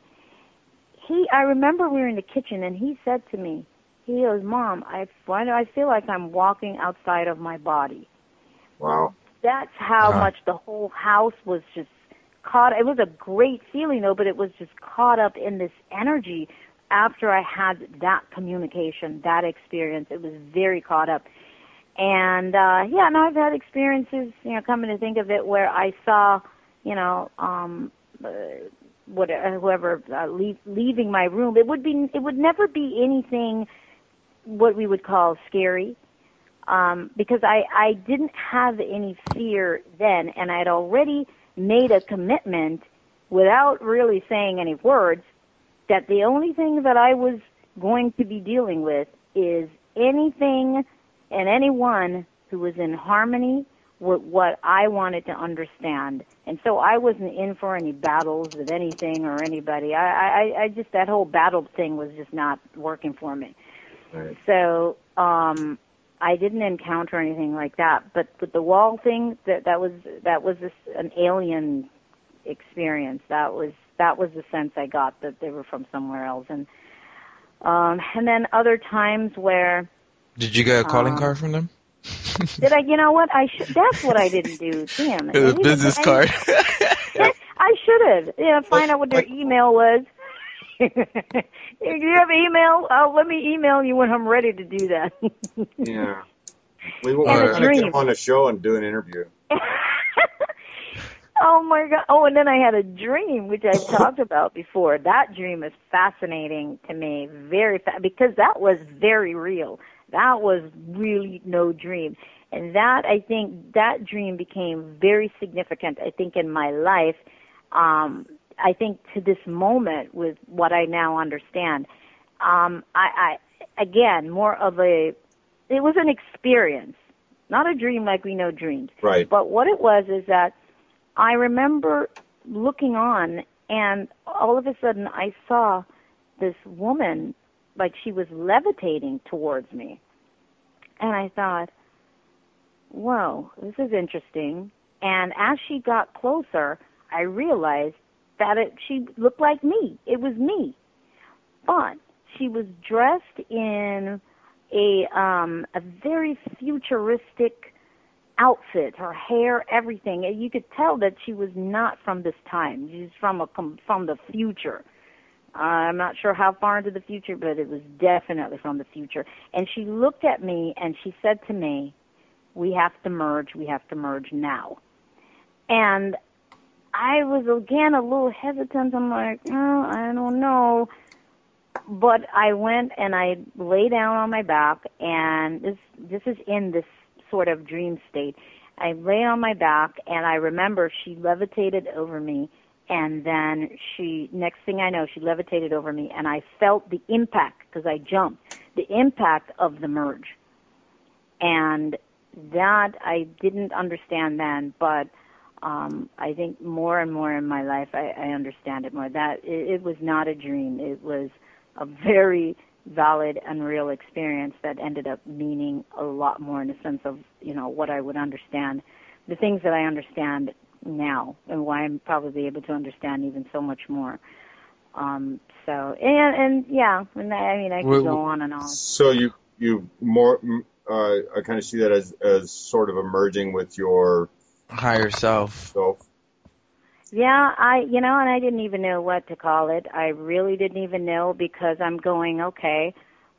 Speaker 3: He, I remember we were in the kitchen, and he said to me, he goes, Mom, I, why do I feel like I'm walking outside of my body?
Speaker 2: Wow.
Speaker 3: That's how
Speaker 1: Uh-huh.
Speaker 3: much the whole house was just caught. It was a great feeling, though, but it was just caught up in this energy after I had that communication, that experience. It was very caught up. And, uh, yeah, and I've had experiences, you know, coming to think of it, where I saw, you know, um, uh, what, uh, whoever uh, leave, leaving my room. It would be, it would never be anything what we would call scary. Um, because I, I didn't have any fear then, and I had already made a commitment without really saying any words that the only thing that I was going to be dealing with is anything and anyone who was in harmony with what I wanted to understand. And so I wasn't in for any battles with anything or anybody. I, I, I just, that whole battle thing was just not working for me.
Speaker 2: Right.
Speaker 3: So, um, I didn't encounter anything like that, but with the wall thing, that that was that was this, an alien experience. That was that was the sense I got, that they were from somewhere else, and um, and then other times where
Speaker 1: Did you get a calling
Speaker 3: um,
Speaker 1: card from them?
Speaker 3: did I? You know what? I should. That's what I didn't do. Damn it!
Speaker 1: A
Speaker 3: I didn't-
Speaker 1: business
Speaker 3: I-
Speaker 1: card.
Speaker 3: I should have. Yeah, find out what their email was. Do you have email? Uh, let me email you when I'm ready to do that.
Speaker 2: Yeah. We want
Speaker 3: And
Speaker 2: to
Speaker 3: a
Speaker 2: kind of get
Speaker 3: dream.
Speaker 2: him on a show and do an interview.
Speaker 3: Oh my God! Oh, and then I had a dream, which I talked about before. That dream is fascinating to me, very fa- because that was very real. That was really no dream, and that, I think, that dream became very significant, I think, in my life. Um, I think to this moment with what I now understand. Um, I, I again more of a. It was an experience, not a dream like we know dreams.
Speaker 2: Right.
Speaker 3: But what it was is that I remember looking on, and all of a sudden I saw this woman, like she was levitating towards me. And I thought, whoa, this is interesting. And as she got closer, I realized that it, she looked like me. It was me. But she was dressed in a um, a very futuristic outfit, her hair, everything. And you could tell that she was not from this time. She's from a from the future. Uh, I'm not sure how far into the future, but it was definitely from the future. And she looked at me and she said to me, we have to merge, we have to merge now. And I was, again, a little hesitant. I'm like, oh, I don't know. But I went and I lay down on my back, and this this is in this sort of dream state. I lay on my back, and I remember she levitated over me, and then she, next thing I know, she levitated over me, and I felt the impact, because I jumped, the impact of the merge. And that I didn't understand then, but um, I think more and more in my life I, I understand it more. That it, it was not a dream. It was a very valid and real experience that ended up meaning a lot more in the sense of, you know, what I would understand, the things that I understand now, and why I'm probably able to understand even so much more. Um, so, and, and yeah, and I mean, I could
Speaker 2: well,
Speaker 3: go on and on.
Speaker 2: So you, you more, uh, I kind of see that as, as sort of emerging with your
Speaker 1: higher self.
Speaker 2: self.
Speaker 3: Yeah, I, you know, and I didn't even know what to call it. I really didn't even know, because I'm going, okay,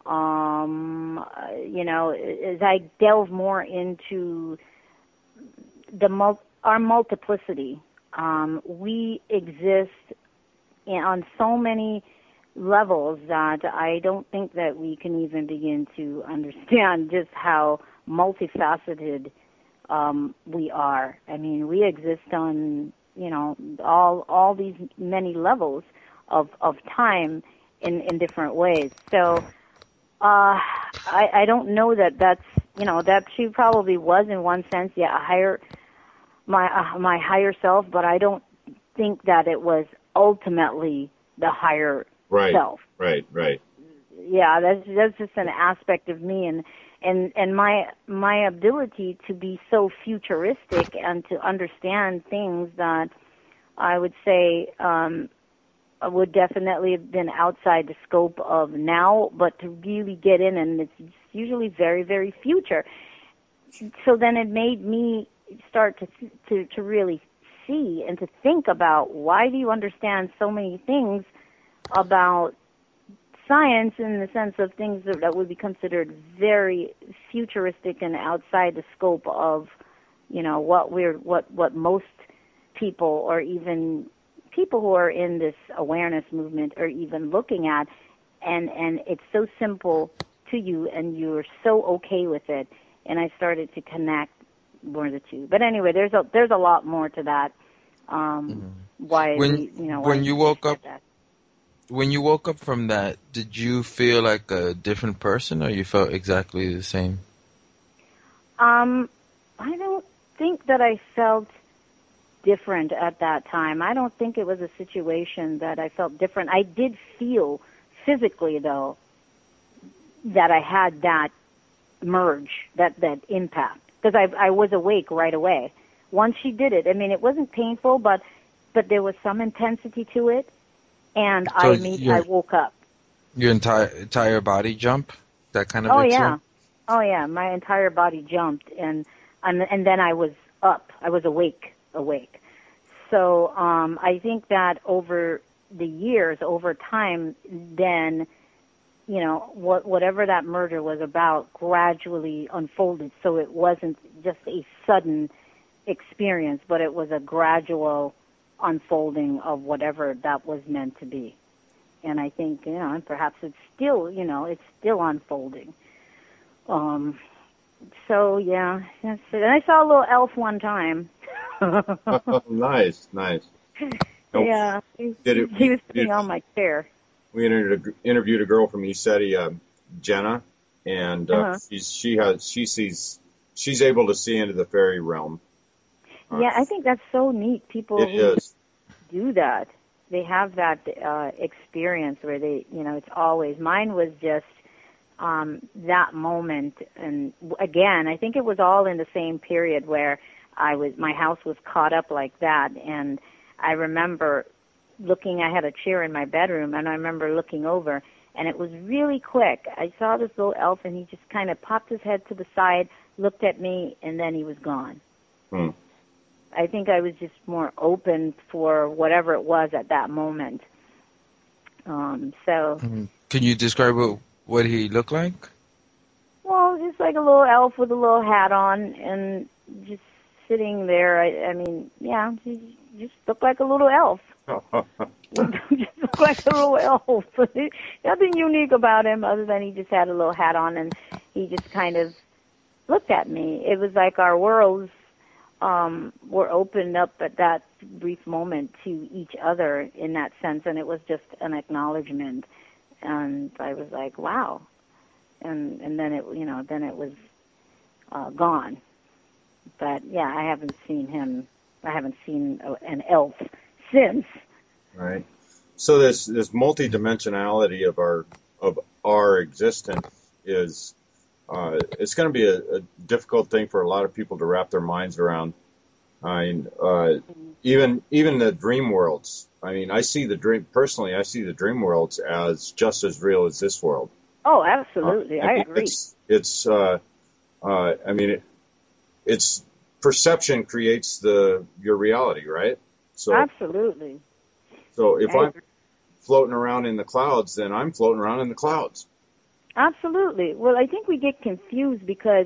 Speaker 3: um, uh, you know, as I delve more into the mul- our multiplicity, um, we exist in, on so many levels that I don't think that we can even begin to understand just how multifaceted um, we are. I mean, we exist on, you know, all all these many levels of of time in in different ways. So uh, I I don't know that that's, you know, that she probably was in one sense, yeah, a higher my uh, my higher self, but I don't think that it was ultimately the higher
Speaker 2: right,
Speaker 3: self.
Speaker 2: Right, right,
Speaker 3: Yeah, that's that's just an aspect of me, and and and my my ability to be so futuristic and to understand things that I would say um, would definitely have been outside the scope of now, but to really get in, and it's usually very, very future. So then it made me start to to to really see and to think about, why do you understand so many things about science, in the sense of things that, that would be considered very futuristic and outside the scope of, you know, what we're what what most people, or even people who are in this awareness movement, are even looking at, and and it's so simple to you, and you're so okay with it. And I started to connect more the two. But anyway, there's a there's a lot more to that. Um,
Speaker 1: Mm-hmm.
Speaker 3: Why
Speaker 1: When
Speaker 3: we, you know,
Speaker 1: when
Speaker 3: why
Speaker 1: you woke up
Speaker 3: that.
Speaker 1: when you woke up from that, did you feel like a different person, or you felt exactly the same?
Speaker 3: Um, I don't think that I felt different at that time. I don't think it was a situation that I felt different. I did feel physically, though, that I had that merge, that, that impact, because I, I was awake right away. Once she did it, I mean, it wasn't painful, but but there was some intensity to it, and
Speaker 1: So
Speaker 3: I made,
Speaker 1: your
Speaker 3: I woke up.
Speaker 1: your entire entire body jump, that kind of
Speaker 3: Oh
Speaker 1: exo?
Speaker 3: yeah, oh yeah, my entire body jumped, and and and then I was up. I was awake, awake. So um, I think that over the years, over time, then, you know, what whatever that murder was about gradually unfolded. So it wasn't just a sudden experience, but it was a gradual unfolding of whatever that was meant to be. And I think, you know, and perhaps it's still, you know, it's still unfolding. Um, so yeah, that's it. And I saw a little elf one time.
Speaker 2: Nice, nice.
Speaker 3: Yeah, he,
Speaker 2: Did it,
Speaker 3: he was
Speaker 2: did,
Speaker 3: sitting on my chair.
Speaker 2: we interviewed a, interviewed a girl from ECETI, uh, Jenna, and uh,
Speaker 3: Uh-huh.
Speaker 2: she's, she has she sees she's able to see into the fairy realm. Uh,
Speaker 3: Yeah, I think that's so neat. People
Speaker 2: it
Speaker 3: who
Speaker 2: is.
Speaker 3: do that, they have that uh, experience where they, you know, it's always. Mine was just um, that moment, and again, I think it was all in the same period where I was. My house was caught up like that, and I remember looking. I had a chair in my bedroom, and I remember looking over, and it was really quick. I saw this little elf, and he just kind of popped his head to the side, looked at me, and then he was gone.
Speaker 2: Hmm.
Speaker 3: I think I was just more open for whatever it was at that moment. Um, so,
Speaker 1: Mhm. Can you describe what, what he looked like?
Speaker 3: well, just like a little elf with a little hat on and just sitting there. I, I mean, yeah, he just looked like a little elf. Just looked like a little elf. Nothing unique about him other than he just had a little hat on and he just kind of looked at me. It was like our worlds um, were opened up at that brief moment to each other in that sense, and it was just an acknowledgement. And I was like, wow. And and then it, you know, then it was uh, gone. But yeah, I haven't seen him. I haven't seen a, an elf since.
Speaker 2: Right. So this this multidimensionality of our of our existence is uh, it's going to be a, a difficult thing for a lot of people to wrap their minds around. I mean, uh, even even the dream worlds. I mean, I see the dream personally. I see the dream worlds as just as real as this world.
Speaker 3: Oh, absolutely.
Speaker 2: Uh,
Speaker 3: I,
Speaker 2: I mean,
Speaker 3: agree.
Speaker 2: It's it's. Uh, uh, I mean, it, it's perception creates the your reality, right? So
Speaker 3: Absolutely.
Speaker 2: so if
Speaker 3: I
Speaker 2: I'm
Speaker 3: agree.
Speaker 2: floating around in the clouds, then I'm floating around in the clouds.
Speaker 3: Absolutely. Well, I think we get confused because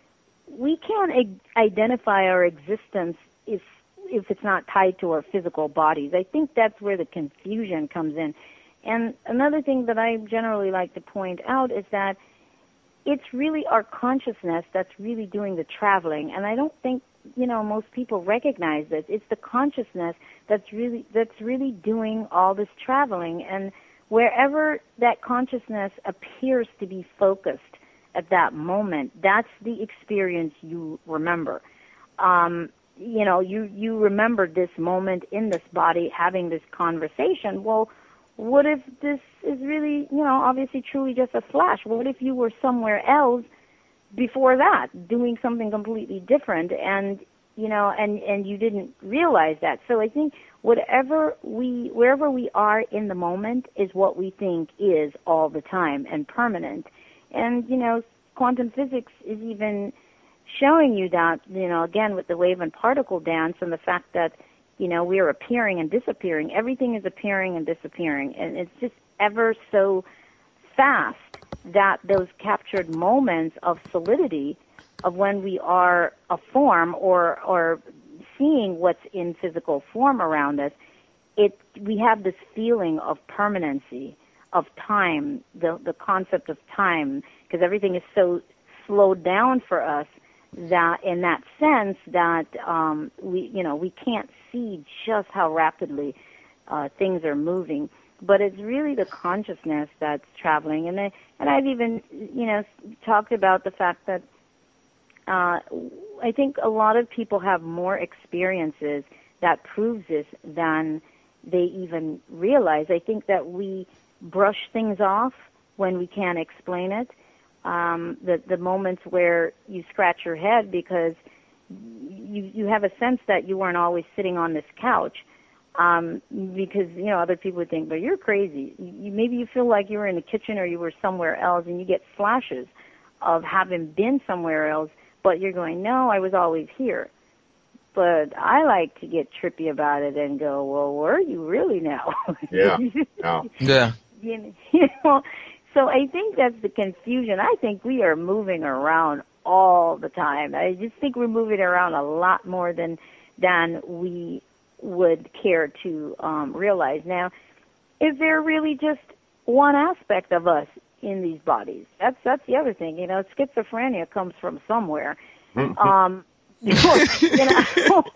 Speaker 3: we can't ig- identify our existence if if it's not tied to our physical bodies. I think that's where the confusion comes in. And another thing that I generally like to point out is that it's really our consciousness that's really doing the traveling. And I don't think, you know, most people recognize this. It's the consciousness that's really that's really doing all this traveling. And wherever that consciousness appears to be focused at that moment, that's the experience you remember. Um, you know, you, you remember this moment in this body having this conversation. Well, what if this is really, you know, obviously truly just a flash? What if you were somewhere else before that, doing something completely different, and, you know, and, and you didn't realize that? So I think whatever we, wherever we are in the moment is what we think is all the time and permanent. And, you know, quantum physics is even showing you that, you know, again, with the wave and particle dance and the fact that, you know, we are appearing and disappearing. Everything is appearing and disappearing. And it's just ever so fast that those captured moments of solidity of when we are a form or, or seeing what's in physical form around us, it, we have this feeling of permanency, of time, the, the concept of time, because everything is so slowed down for us that in that sense that um, we, you know, we can't see just how rapidly uh, things are moving. But it's really the consciousness that's traveling. And, I, and I've even, you know, talked about the fact that uh, I think a lot of people have more experiences that proves this than they even realize. I think that we brush things off when we can't explain it. Um, the, the moments where you scratch your head because you, you have a sense that you weren't always sitting on this couch. Um, because, you know, other people would think, but you're crazy. You, maybe you feel like you were in the kitchen or you were somewhere else and you get flashes of having been somewhere else, but you're going, no, I was always here. But I like to get trippy about it and go, well, were you really now?
Speaker 2: Yeah. Yeah.
Speaker 1: Yeah.
Speaker 3: You know, so I think that's the confusion. I think we are moving around all the time. I just think we're moving around a lot more than than we would care to um, realize. Now, is there really just one aspect of us in these bodies? That's that's the other thing. You know, schizophrenia comes from somewhere. um, you know,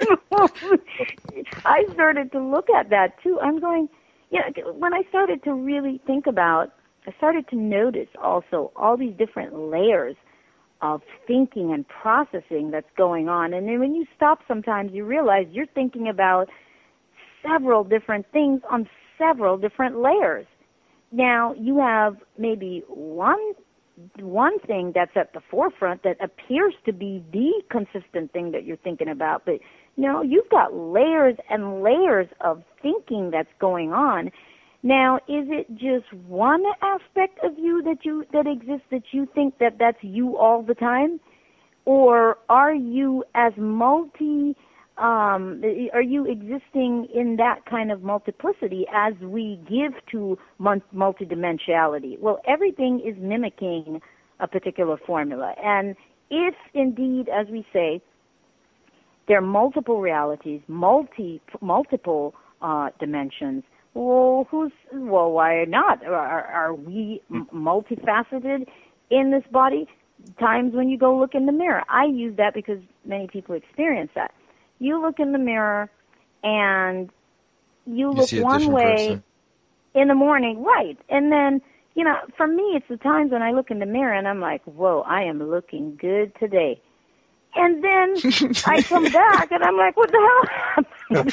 Speaker 3: I started to look at that too. I'm going, you know, when I started to really think about, I started to notice also all these different layers of thinking and processing that's going on. And then when you stop sometimes, you realize you're thinking about several different things on several different layers. Now, you have maybe one one thing that's at the forefront that appears to be the consistent thing that you're thinking about, but no, you've got layers and layers of thinking that's going on. Now, is it just one aspect of you that you that exists that you think that that's you all the time, or are you as multi um, are you existing in that kind of multiplicity as we give to multidimensionality? Well, everything is mimicking a particular formula. And if indeed, as we say, there are multiple realities, multi, multiple uh, dimensions, well, who's, well, why not? Are, are we multifaceted in this body? Times when you go look in the mirror. I use that because many people experience that. You look in the mirror and you, you look one way person. In the morning, right. And then, you know, for me, it's the times when I look in the mirror and I'm like, whoa, I am looking good today. And then I come back and I'm like, what the hell happened?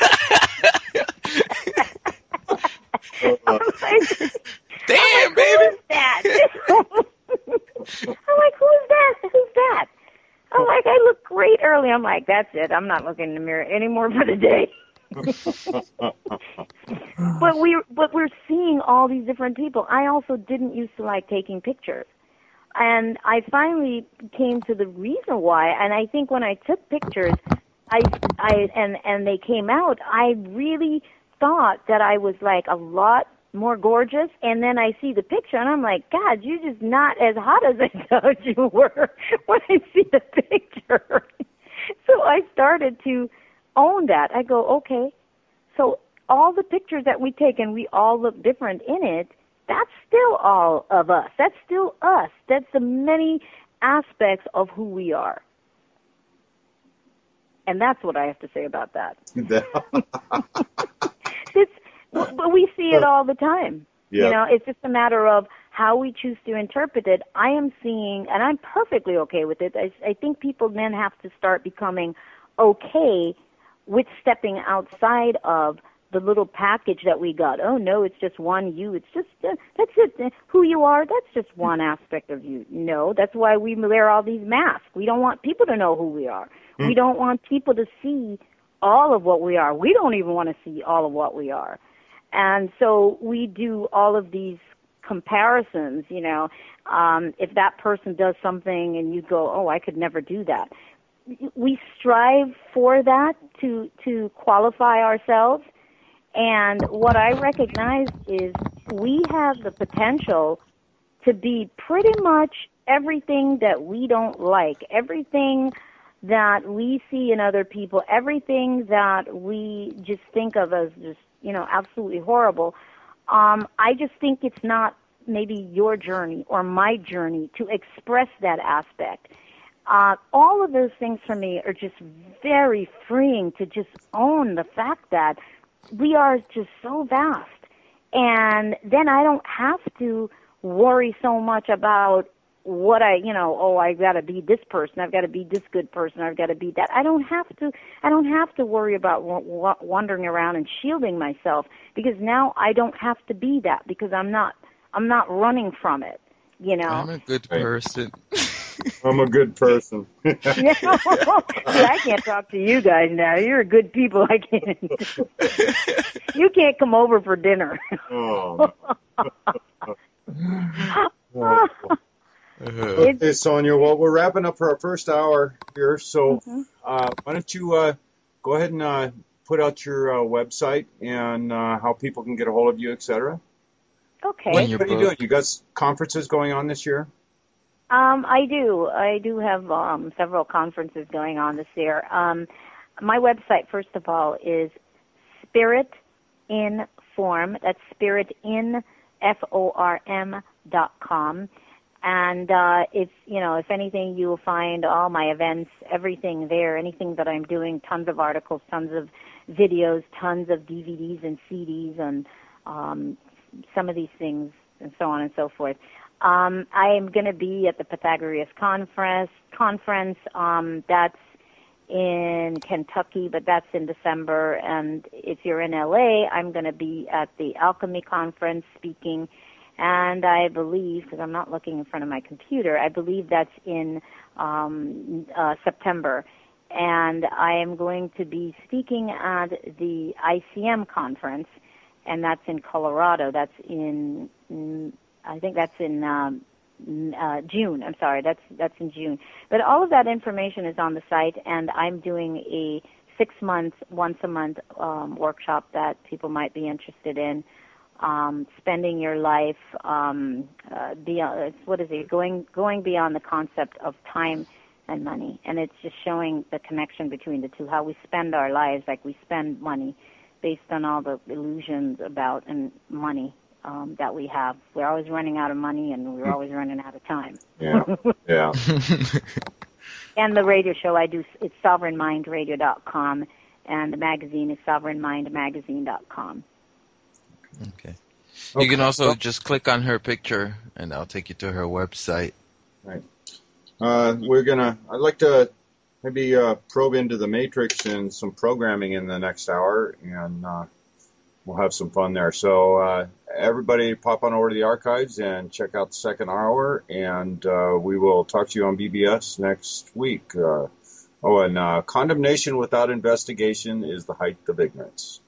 Speaker 3: I'm like,
Speaker 1: damn,
Speaker 3: I'm like,
Speaker 1: baby.
Speaker 3: Who's that? I'm like, who's that? Who's that? I'm like, I look great early. I'm like, that's it. I'm not looking in the mirror anymore for the day. but we, but we're seeing all these different people. I also didn't used to like taking pictures, and I finally came to the reason why. And I think when I took pictures, I, I, and and they came out, I really thought that I was like a lot more gorgeous, and then I see the picture, and I'm like, God, you're just not as hot as I thought you were when I see the picture. So I started to own that. I go, okay, so all the pictures that we take and we all look different in it, that's still all of us. That's still us. That's the many aspects of who we are. And that's what I have to say about that. It's, but we see it all the time. Yep. You know, it's just a matter of how we choose to interpret it. I am seeing, and I'm perfectly okay with it. I, I think people then have to start becoming okay with stepping outside of the little package that we got. Oh, no, it's just one you. It's just, uh, that's it. Uh, who you are, that's just one aspect of you. No, that's why we wear all these masks. We don't want people to know who we are. Mm. We don't want people to see all of what we are. We don't even want to see all of what we are. And so we do all of these comparisons, you know. Um, if that person does something and you go, oh, I could never do that. We strive for that to to qualify ourselves. And what I recognize is we have the potential to be pretty much everything that we don't like, everything that we see in other people, everything that we just think of as just, you know, absolutely horrible. Um, I just think it's not maybe your journey or my journey to express that aspect. Uh, all of those things for me are just very freeing to just own the fact that we are just so vast. And then I don't have to worry so much about what I, you know, oh, I've got to be this person, I've got to be this good person, I've got to be that. I don't have to, I don't have to worry about w- w- wandering around and shielding myself, because now I don't have to be that, because I'm not, I'm not running from it, you know.
Speaker 1: I'm a good person.
Speaker 2: I'm a good person.
Speaker 3: Yeah, I can't talk to you guys now. You're good people. I can't. You can't come over for dinner.
Speaker 2: Oh. Oh. Okay, Sonia. Well, we're wrapping up for our first hour here, so mm-hmm. uh, why don't you uh, go ahead and uh, put out your uh, website and uh, how people can get a hold of you, et cetera.
Speaker 3: Okay.
Speaker 2: What, what are you doing? You got conferences going on this year?
Speaker 3: Um, I do. I do have um, several conferences going on this year. Um, my website, first of all, is Spirit in Form. That's Spirit in F O R M dot com. And uh, if you know, if anything, you will find all my events, everything there. Anything that I'm doing, tons of articles, tons of videos, tons of D V Ds and C Ds, and um, some of these things, and so on and so forth. Um, I am going to be at the Pythagoras Conference. Conference um, that's in Kentucky, but that's in December. And if you're in L A, I'm going to be at the Alchemy Conference speaking. And I believe, because I'm not looking in front of my computer, I believe that's in um, uh, September. And I am going to be speaking at the I C M Conference, and that's in Colorado. That's in... in I think that's in um, uh, June. I'm sorry, that's that's in June. But all of that information is on the site, and I'm doing a six months, once a month um, workshop that people might be interested in. Um, spending your life um, uh, beyond, what is it? Going going beyond the concept of time and money, and it's just showing the connection between the two. How we spend our lives, like we spend money, based on all the illusions about and money um, that we have. We're always running out of money, and we're always running out of time.
Speaker 2: Yeah, yeah.
Speaker 3: And the radio show I do, it's sovereign mind radio dot com, and the magazine is sovereign mind magazine dot com.
Speaker 1: Okay.
Speaker 2: Okay.
Speaker 1: You can also just click on her picture, and I'll take you to her website.
Speaker 2: Right. Uh, we're gonna. I'd like to maybe uh, probe into the Matrix and some programming in the next hour, and uh, we'll have some fun there. So uh, everybody, pop on over to the archives and check out the second hour, and uh, we will talk to you on B B S next week. Uh, oh, and uh, condemnation without investigation is the height of ignorance.